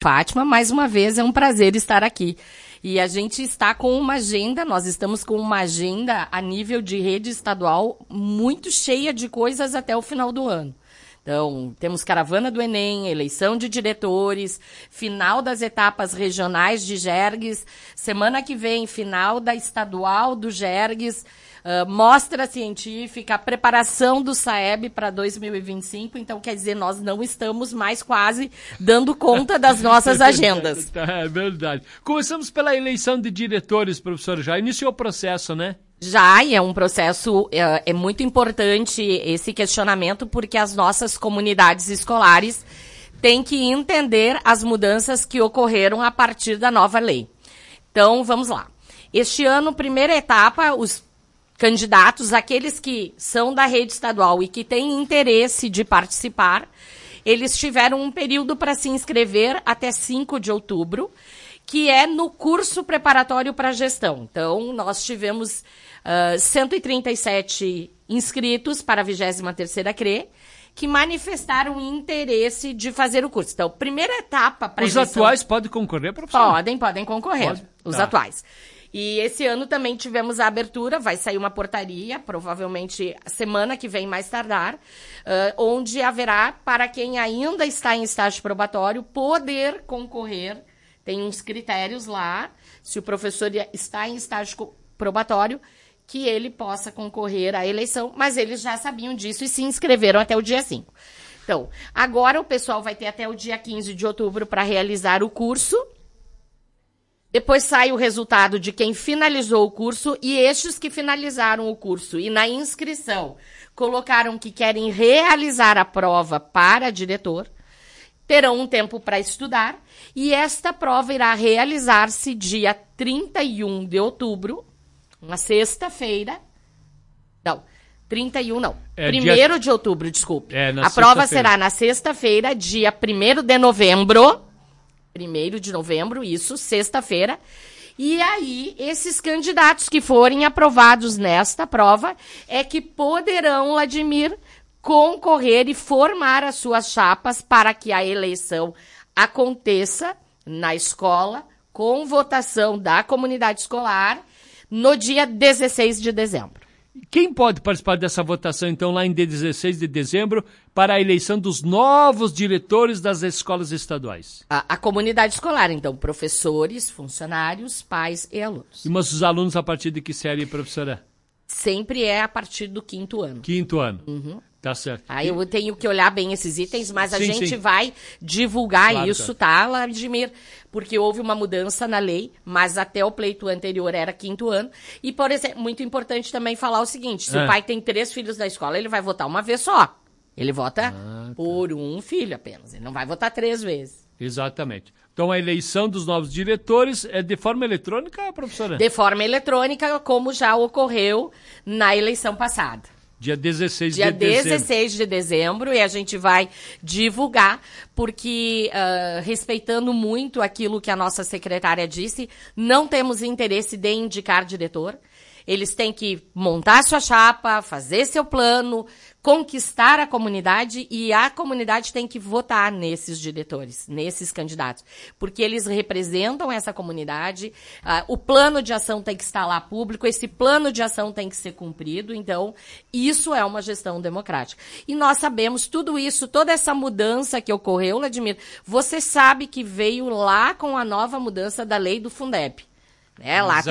Fátima, mais uma vez é um prazer estar aqui. E a gente está com uma agenda, nós estamos com uma agenda a nível de rede estadual muito cheia de coisas até o final do ano. Então, temos caravana do Enem, eleição de diretores, final das etapas regionais de GERGS, semana que vem, final da estadual do GERGS, mostra científica, preparação do SAEB para 2025. Então, quer dizer, nós não estamos mais quase dando conta das nossas agendas. É verdade. Começamos pela eleição de diretores, professor. Já iniciou o processo, né? Já, e é um processo, é muito importante esse questionamento, porque as nossas comunidades escolares têm que entender as mudanças que ocorreram a partir da nova lei. Então, vamos lá. Este ano, primeira etapa, os candidatos, aqueles que são da rede estadual e que têm interesse de participar, eles tiveram um período para se inscrever até 5 de outubro, que é no curso preparatório para gestão. Então, nós tivemos 137 inscritos para a 23ª CRE, que manifestaram interesse de fazer o curso. Então, primeira etapa para Os atuais podem concorrer, professor? Podem concorrer, Pode? os Tá. atuais. E esse ano também tivemos a abertura, vai sair uma portaria, provavelmente semana que vem, mais tardar, onde haverá, para quem ainda está em estágio probatório, poder concorrer. Tem uns critérios lá, se o professor está em estágio probatório, que ele possa concorrer à eleição, mas eles já sabiam disso e se inscreveram até o dia 5. Então, agora o pessoal vai ter até o dia 15 de outubro para realizar o curso. Depois sai o resultado de quem finalizou o curso, e estes que finalizaram o curso e na inscrição colocaram que querem realizar a prova para diretor, terão um tempo para estudar, e esta prova irá realizar-se dia 31 de outubro, uma sexta-feira. Não, 31 não. 1º de outubro, desculpe. A prova será na sexta-feira, dia 1º de novembro. 1º de novembro, isso, sexta-feira. E aí, esses candidatos que forem aprovados nesta prova é que poderão, Vladimir, concorrer e formar as suas chapas para que a eleição aconteça na escola, com votação da comunidade escolar, no dia 16 de dezembro. Quem pode participar dessa votação, então, lá em 16 de dezembro, para a eleição dos novos diretores das escolas estaduais? A comunidade escolar, então, professores, funcionários, pais e alunos. Mas os alunos a partir de que série, professora? Sempre é a partir do 5º ano. 5º ano. Uhum. Tá certo. Aí eu tenho que olhar bem esses itens, mas a Sim, gente sim. vai divulgar Claro, isso, tá, Vladimir? Porque houve uma mudança na lei, mas até o pleito anterior era 5º ano. E, por exemplo, muito importante também falar o seguinte, se o pai tem 3 filhos na escola, ele vai votar uma vez só. Ele vota por um filho apenas, ele não vai votar 3 vezes. Exatamente. Então, a eleição dos novos diretores é de forma eletrônica, professora? De forma eletrônica, como já ocorreu na eleição passada. Dia 16 Dia de dezembro. 16 de dezembro, e a gente vai divulgar, porque, respeitando muito aquilo que a nossa secretária disse, não temos interesse de indicar diretor. Eles têm que montar sua chapa, fazer seu plano, conquistar a comunidade, e a comunidade tem que votar nesses diretores, nesses candidatos, porque eles representam essa comunidade, o plano de ação tem que estar lá público, esse plano de ação tem que ser cumprido, então isso é uma gestão democrática. E nós sabemos tudo isso, toda essa mudança que ocorreu, Vladimir, você sabe que veio lá com a nova mudança da lei do Fundeb. Lá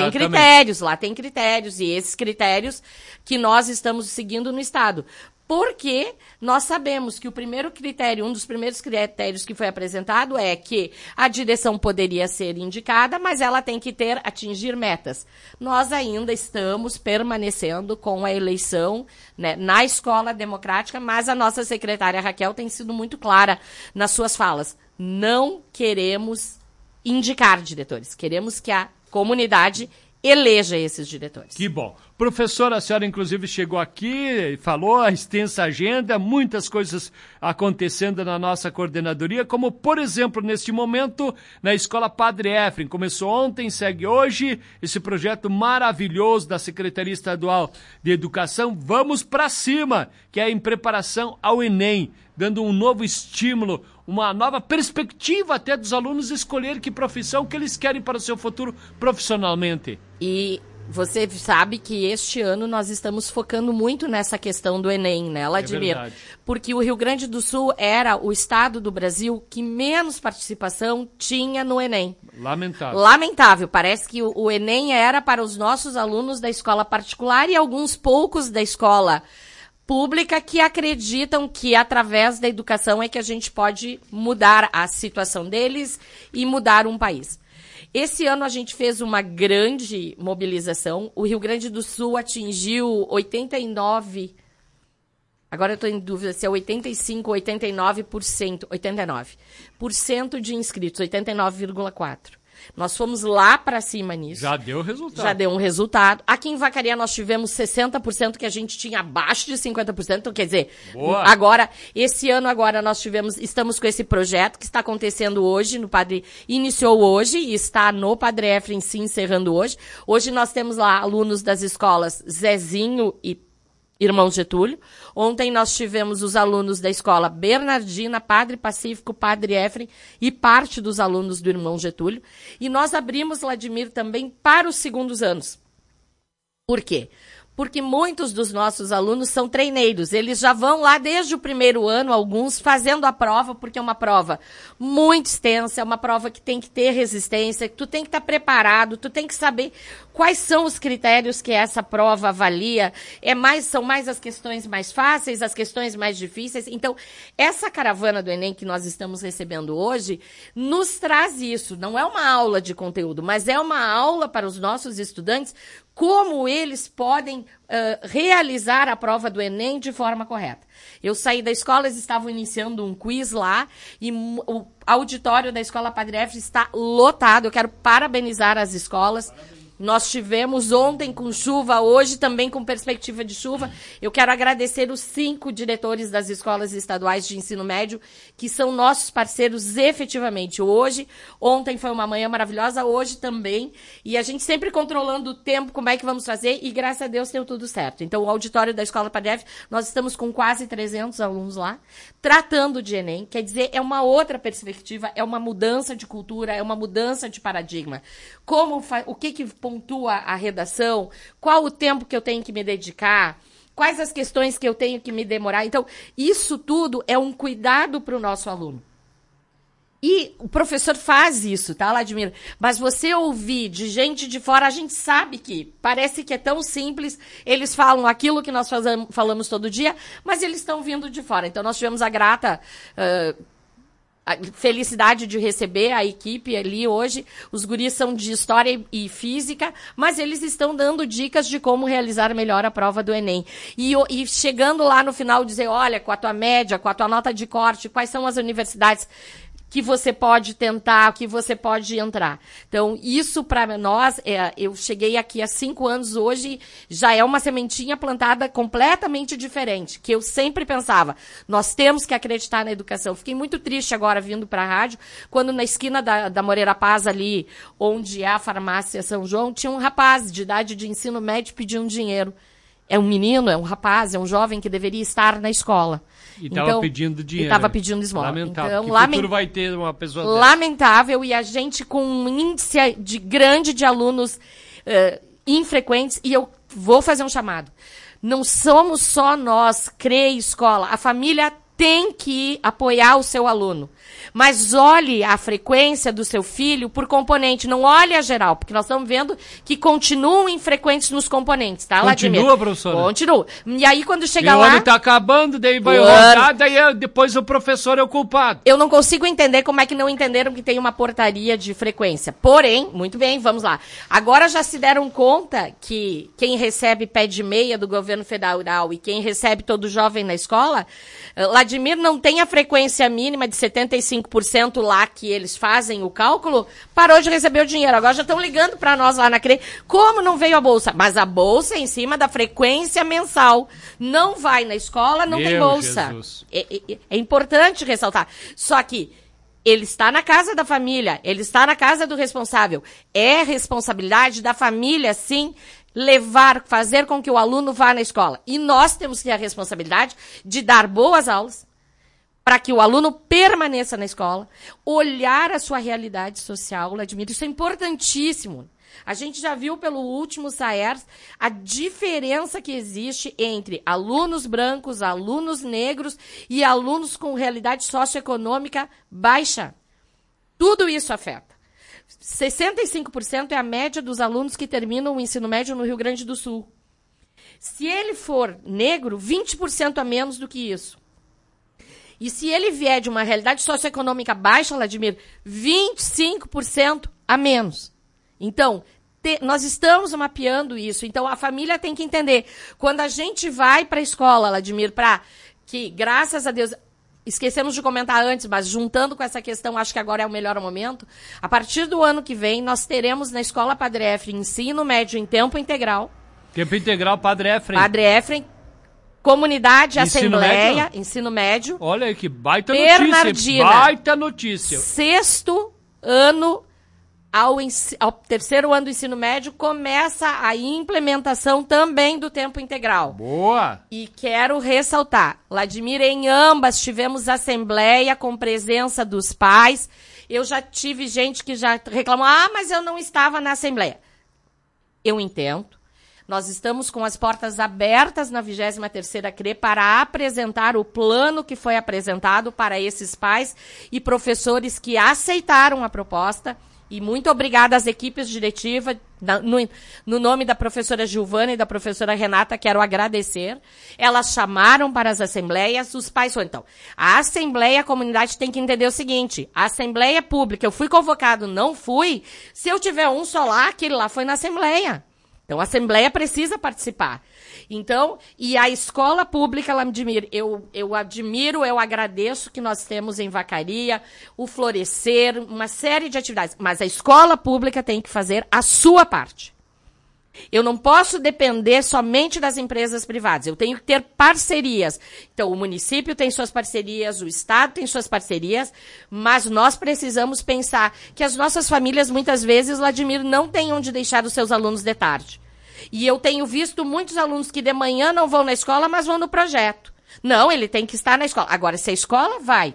tem critérios, e esses critérios que nós estamos seguindo no Estado. Porque nós sabemos que o primeiro critério, um dos primeiros critérios que foi apresentado é que a direção poderia ser indicada, mas ela tem que atingir metas. Nós ainda estamos permanecendo com a eleição, né, na escola democrática, mas a nossa secretária Raquel tem sido muito clara nas suas falas. Não queremos indicar diretores, queremos que a comunidade eleja esses diretores. Que bom. Professora, a senhora inclusive chegou aqui, falou a extensa agenda, muitas coisas acontecendo na nossa coordenadoria, como, por exemplo, neste momento, na Escola Padre Efrem. Começou ontem, segue hoje, esse projeto maravilhoso da Secretaria Estadual de Educação, Vamos para Cima, que é em preparação ao Enem, dando um novo estímulo, uma nova perspectiva até dos alunos escolher que profissão que eles querem para o seu futuro profissionalmente. E você sabe que este ano nós estamos focando muito nessa questão do Enem, né, Vladimir? É verdade. Porque o Rio Grande do Sul era o estado do Brasil que menos participação tinha no Enem. Lamentável. Lamentável. Parece que o Enem era para os nossos alunos da escola particular e alguns poucos da escola pública que acreditam que através da educação é que a gente pode mudar a situação deles e mudar um país. Esse ano a gente fez uma grande mobilização. O Rio Grande do Sul atingiu 89%. Agora eu estou em dúvida se é 85% ou 89%. 89% de inscritos, 89,4%. Nós fomos lá para cima nisso. Já deu resultado. Já deu um resultado. Aqui em Vacaria nós tivemos 60% que a gente tinha abaixo de 50%. Então, quer dizer, boa. Agora, esse ano agora nós estamos com esse projeto que está acontecendo hoje, iniciou hoje e está no Padre Efrem se encerrando hoje. Hoje nós temos lá alunos das escolas Zezinho e Irmão Getúlio. Ontem nós tivemos os alunos da escola Bernardina, Padre Pacífico, Padre Efrem e parte dos alunos do Irmão Getúlio. E nós abrimos, Vladimir, também para os segundos anos. Por quê? Porque muitos dos nossos alunos são treineiros. Eles já vão lá desde o primeiro ano, alguns, fazendo a prova, porque é uma prova muito extensa, é uma prova que tem que ter resistência, que tu tem que estar preparado, tu tem que saber quais são os critérios que essa prova avalia. São mais as questões mais fáceis, as questões mais difíceis. Então, essa caravana do Enem que nós estamos recebendo hoje nos traz isso. Não é uma aula de conteúdo, mas é uma aula para os nossos estudantes como eles podem realizar a prova do Enem de forma correta. Eu saí da escola, eles estavam iniciando um quiz lá e o auditório da Escola Padre Efrem está lotado. Eu quero parabenizar as escolas. Nós tivemos ontem com chuva, hoje também com perspectiva de chuva. Eu quero agradecer os 5 diretores das escolas estaduais de ensino médio, que são nossos parceiros efetivamente. Ontem foi uma manhã maravilhosa, hoje também. E a gente sempre controlando o tempo, como é que vamos fazer, e graças a Deus deu tudo certo. Então, o auditório da Escola Padre Efrem, nós estamos com quase 300 alunos lá, tratando de Enem. Quer dizer, é uma outra perspectiva, é uma mudança de cultura, é uma mudança de paradigma. O que pontua a redação, qual o tempo que eu tenho que me dedicar, quais as questões que eu tenho que me demorar. Então, isso tudo é um cuidado para o nosso aluno. E o professor faz isso, tá, Vladimir? Mas você ouvir de gente de fora, a gente sabe que parece que é tão simples, eles falam aquilo que nós falamos todo dia, mas eles estão vindo de fora. Então, nós tivemos a grata a felicidade de receber a equipe ali hoje. Os guris são de História e Física, mas eles estão dando dicas de como realizar melhor a prova do Enem. E chegando lá no final, dizer, olha, com a tua média, com a tua nota de corte, quais são as universidades que você pode tentar, que você pode entrar. Então, isso para nós, eu cheguei aqui há 5 anos, hoje já é uma sementinha plantada completamente diferente, que eu sempre pensava, nós temos que acreditar na educação. Fiquei muito triste agora vindo para a rádio, quando na esquina da Moreira Paz ali, onde é a farmácia São João, tinha um rapaz de idade de ensino médio pedindo dinheiro. É um menino, é um rapaz, é um jovem que deveria estar na escola. E estava pedindo dinheiro. E estava pedindo esmola. Lamentável. Então, que futuro vai ter uma pessoa dessa? Lamentável. E a gente com um índice grande de alunos infrequentes. E eu vou fazer um chamado. Não somos só nós, CREI Escola. A família tem que apoiar o seu aluno. Mas olhe a frequência do seu filho por componente, não olhe a geral, porque nós estamos vendo que continuam infrequentes nos componentes, tá, Vladimir? Continua, professora? Continua. E aí, quando chega lá... O ano está acabando, daí vai rodar, daí depois o professor é o culpado. Eu não consigo entender como é que não entenderam que tem uma portaria de frequência. Porém, muito bem, vamos lá. Agora já se deram conta que quem recebe pé de meia do governo federal e quem recebe todo jovem na escola, Vladimir, não tem a frequência mínima de 75% lá que eles fazem o cálculo, parou de receber o dinheiro. Agora já estão ligando para nós lá na CREI. Como não veio a bolsa? Mas a bolsa é em cima da frequência mensal. Não vai na escola, não tem bolsa. É importante ressaltar. Só que ele está na casa da família, ele está na casa do responsável. É responsabilidade da família, sim, fazer com que o aluno vá na escola. E nós temos que ter a responsabilidade de dar boas aulas, para que o aluno permaneça na escola, olhar a sua realidade social, Vladimir, isso é importantíssimo. A gente já viu pelo último SAERS a diferença que existe entre alunos brancos, alunos negros e alunos com realidade socioeconômica baixa. Tudo isso afeta. 65% é a média dos alunos que terminam o ensino médio no Rio Grande do Sul. Se ele for negro, 20% a menos do que isso. E se ele vier de uma realidade socioeconômica baixa, Vladimir, 25% a menos. Então, nós estamos mapeando isso. Então, a família tem que entender. Quando a gente vai para a escola, Vladimir, para que, graças a Deus, esquecemos de comentar antes, mas juntando com essa questão, acho que agora é o melhor momento. A partir do ano que vem, nós teremos na Escola Padre Efrem ensino médio em tempo integral. Tempo integral, Padre Efrem. Padre Efrem, comunidade, Ensino assembleia, médio? ensino médio. Olha aí que baita Bernardina. notícia. Baita notícia. Sexto ano ao terceiro ano do ensino médio, começa a implementação também do tempo integral. Boa! E quero ressaltar, Vladimir, em ambas tivemos assembleia com presença dos pais. Eu já tive gente que já reclamou, mas eu não estava na assembleia. Eu entendo. Nós estamos com as portas abertas na 23ª CRE para apresentar o plano que foi apresentado para esses pais e professores que aceitaram a proposta. E muito obrigada às equipes diretivas, no nome da professora Gilvana e da professora Renata, quero agradecer. Elas chamaram para as assembleias, os pais foram. Então, a assembleia, a comunidade tem que entender o seguinte, a assembleia pública, eu fui convocado, não fui, se eu tiver um só lá, aquele lá foi na assembleia. Então, a assembleia precisa participar. Então, e a escola pública, Vladimir, eu admiro, eu agradeço que nós temos em Vacaria, o Florescer, uma série de atividades. Mas a escola pública tem que fazer a sua parte. Eu não posso depender somente das empresas privadas. Eu tenho que ter parcerias. Então, o município tem suas parcerias, o Estado tem suas parcerias, mas nós precisamos pensar que as nossas famílias, muitas vezes, Vladimir, não têm onde deixar os seus alunos de tarde. E eu tenho visto muitos alunos que de manhã não vão na escola, mas vão no projeto. Não, ele tem que estar na escola. Agora, se a escola vai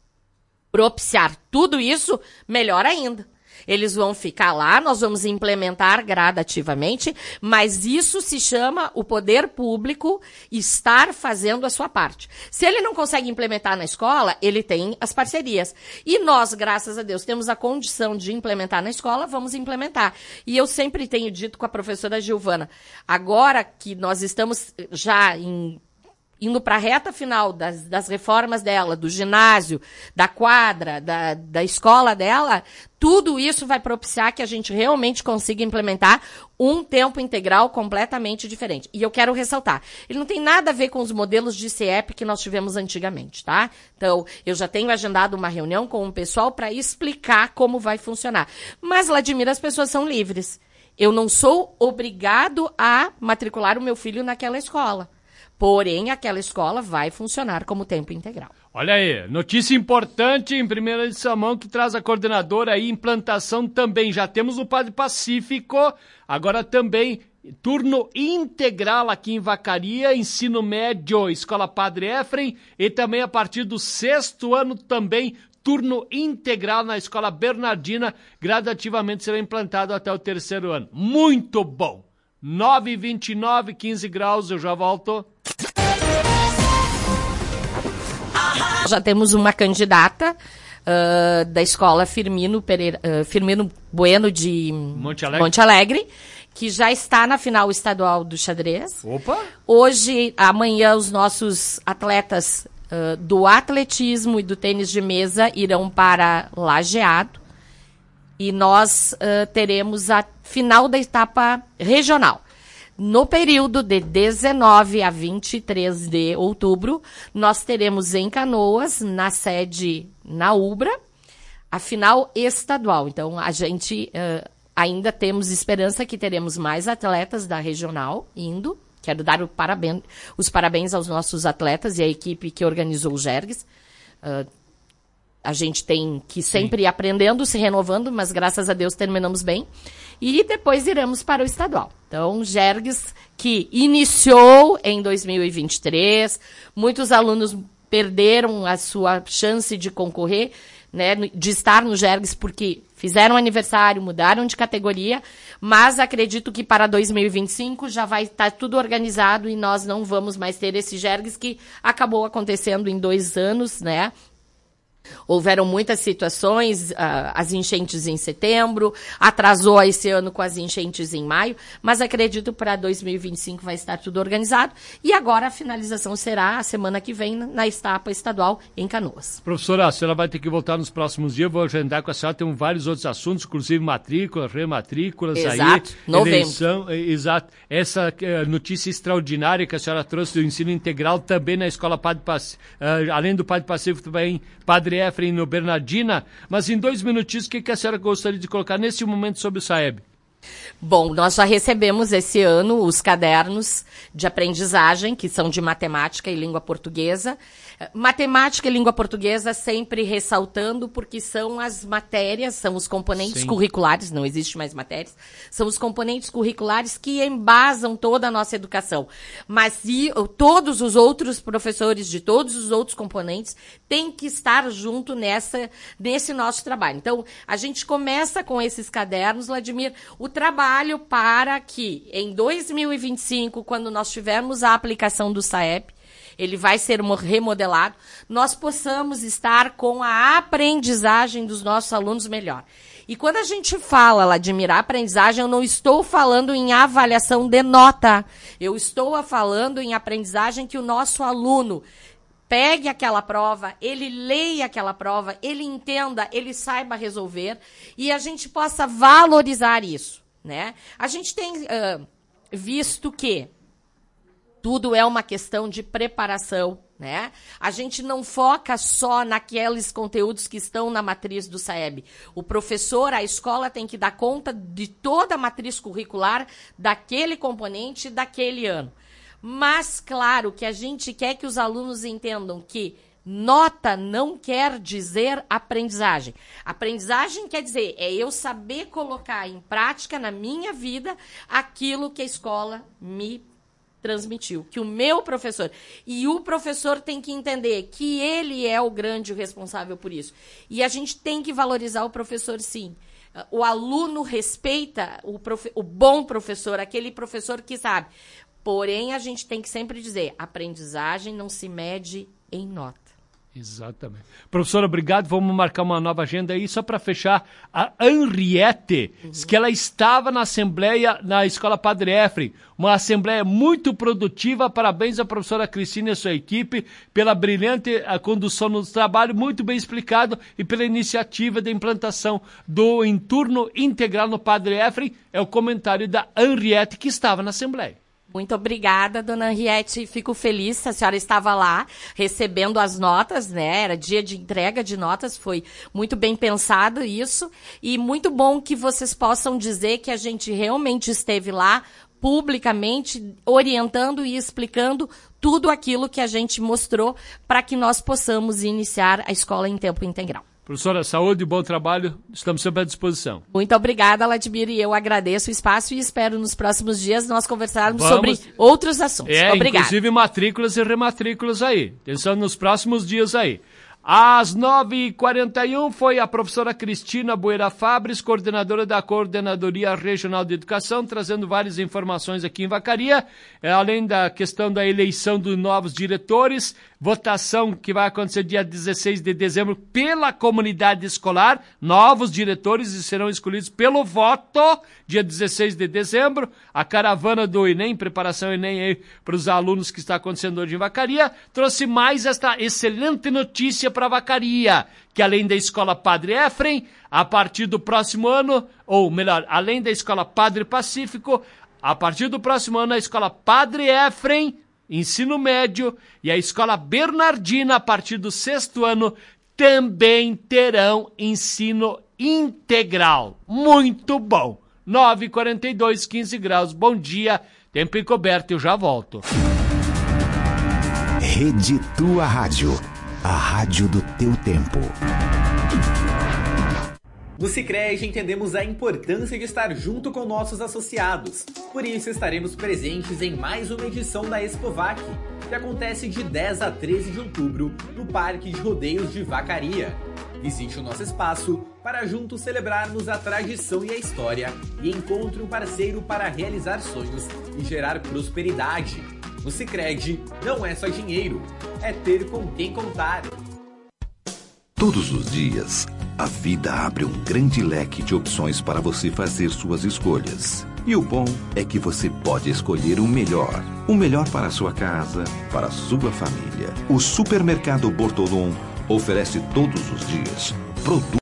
propiciar tudo isso, melhor ainda. Eles vão ficar lá, nós vamos implementar gradativamente, mas isso se chama o poder público estar fazendo a sua parte. Se ele não consegue implementar na escola, ele tem as parcerias. E nós, graças a Deus, temos a condição de implementar na escola, vamos implementar. E eu sempre tenho dito com a professora Gilvana, agora que nós estamos já indo para a reta final das reformas dela, do ginásio, da quadra, da escola dela, tudo isso vai propiciar que a gente realmente consiga implementar um tempo integral completamente diferente. E eu quero ressaltar, ele não tem nada a ver com os modelos de CIEP que nós tivemos antigamente, tá? Então, eu já tenho agendado uma reunião com o pessoal para explicar como vai funcionar. Mas, Vladimir, as pessoas são livres. Eu não sou obrigado a matricular o meu filho naquela escola. Porém, aquela escola vai funcionar como tempo integral. Olha aí, notícia importante em primeira edição que traz a coordenadora aí, implantação também. Já temos o Padre Pacífico, agora também turno integral aqui em Vacaria, ensino médio, Escola Padre Efrem, e também a partir do 6º ano também, turno integral na Escola Bernardina, gradativamente será implantado até o 3º ano. Muito bom! 9h29, 15 graus, eu já volto. Já temos uma candidata da escola Firmino Bueno de Monte Alegre, que já está na final estadual do xadrez. Opa! Hoje, amanhã, os nossos atletas do atletismo e do tênis de mesa irão para Lajeado. E nós teremos a final da etapa regional. No período de 19 a 23 de outubro, nós teremos em Canoas, na sede na Ubra, a final estadual. Então, a gente ainda temos esperança que teremos mais atletas da regional indo. Quero dar os parabéns aos nossos atletas e à equipe que organizou o Jergues. A gente tem que sempre ir aprendendo, se renovando, mas graças a Deus terminamos bem. E depois iremos para o estadual. Então, Jergues, que iniciou em 2023, muitos alunos perderam a sua chance de concorrer, né, de estar no Jergs, porque fizeram aniversário, mudaram de categoria, mas acredito que para 2025 já vai estar tudo organizado e nós não vamos mais ter esse Jergs que acabou acontecendo em 2 anos, né? Houveram muitas situações, as enchentes em setembro, atrasou esse ano com as enchentes em maio, mas acredito para 2025 vai estar tudo organizado. E agora a finalização será a semana que vem na etapa estadual em Canoas. Professora, a senhora vai ter que voltar nos próximos dias, vou agendar com a senhora, tem vários outros assuntos, inclusive matrículas, rematrículas, exato, aí, novembro. Eleição, exato. Essa notícia extraordinária que a senhora trouxe do ensino integral também na Escola Padre Pacífico, além do Padre Pacífico também Padre Efraim no Bernardina, mas em 2 minutinhos, o que a senhora gostaria de colocar nesse momento sobre o SAEB? Bom, nós já recebemos esse ano os cadernos de aprendizagem, que são de matemática e língua portuguesa. Matemática e língua portuguesa sempre ressaltando, porque são as matérias, são os componentes curriculares, não existe mais matérias, são os componentes curriculares que embasam toda a nossa educação. Mas todos os outros professores de todos os outros componentes têm que estar junto nesse nosso trabalho. Então, a gente começa com esses cadernos, Vladimir, o trabalho para que em 2025, quando nós tivermos a aplicação do SAEB, ele vai ser remodelado, nós possamos estar com a aprendizagem dos nossos alunos melhor. E quando a gente fala, Vladimir, aprendizagem, eu não estou falando em avaliação de nota, eu estou falando em aprendizagem que o nosso aluno pegue aquela prova, ele leia aquela prova, ele entenda, ele saiba resolver e a gente possa valorizar isso, né? A gente tem visto que tudo é uma questão de preparação, né? A gente não foca só naqueles conteúdos que estão na matriz do SAEB. O professor, a escola tem que dar conta de toda a matriz curricular daquele componente daquele ano. Mas, claro, que a gente quer que os alunos entendam que nota não quer dizer aprendizagem. Aprendizagem quer dizer, é eu saber colocar em prática na minha vida aquilo que a escola me transmitiu, que o meu professor, e o professor tem que entender que ele é o grande responsável por isso. E a gente tem que valorizar o professor, sim. O aluno respeita o bom professor, aquele professor que sabe. Porém, a gente tem que sempre dizer, aprendizagem não se mede em nota. Exatamente. Professora, obrigado. Vamos marcar uma nova agenda aí. Só para fechar, a Henriette, que ela estava na assembleia na Escola Padre Efraim. Uma assembleia muito produtiva. Parabéns à professora Cristina e a sua equipe pela brilhante condução no trabalho, muito bem explicado, e pela iniciativa de implantação do entorno integral no Padre Efraim. É o comentário da Henriette, que estava na assembleia. Muito obrigada, dona Henriette. Fico feliz. A senhora estava lá recebendo as notas, né? Era dia de entrega de notas. Foi muito bem pensado isso. E muito bom que vocês possam dizer que a gente realmente esteve lá publicamente orientando e explicando tudo aquilo que a gente mostrou para que nós possamos iniciar a escola em tempo integral. Professora, saúde e bom trabalho, estamos sempre à disposição. Muito obrigada, Vladimir, e eu agradeço o espaço e espero nos próximos dias nós conversarmos sobre outros assuntos. Obrigada. Inclusive matrículas e rematrículas aí. Atenção nos próximos dias aí. Às 9h41 foi a professora Cristina Bueira Fabres, coordenadora da Coordenadoria Regional de Educação, trazendo várias informações aqui em Vacaria, além da questão da eleição dos novos diretores, votação que vai acontecer dia 16 de dezembro pela comunidade escolar, novos diretores serão escolhidos pelo voto, dia 16 de dezembro, a caravana do Enem, preparação Enem aí para os alunos que está acontecendo hoje em Vacaria, trouxe mais esta excelente notícia para Vacaria, que além da Escola Padre Efraim, a partir do próximo ano, ou melhor, além da Escola Padre Pacífico, a partir do próximo ano a Escola Padre Efraim, ensino médio, e a Escola Bernardina, a partir do 6º ano, também terão ensino integral. Muito bom! 9h42, 15 graus, bom dia, tempo encoberto, eu já volto. Rede Tua Rádio, a rádio do teu tempo. No Sicredi entendemos a importância de estar junto com nossos associados. Por isso estaremos presentes em mais uma edição da Expovac, que acontece de 10 a 13 de outubro no Parque de Rodeios de Vacaria. Visite o nosso espaço para juntos celebrarmos a tradição e a história e encontre um parceiro para realizar sonhos e gerar prosperidade. No Sicredi não é só dinheiro, é ter com quem contar. Todos os dias, a vida abre um grande leque de opções para você fazer suas escolhas. E o bom é que você pode escolher o melhor. O melhor para a sua casa, para a sua família. O Supermercado Bortolom oferece todos os dias produtos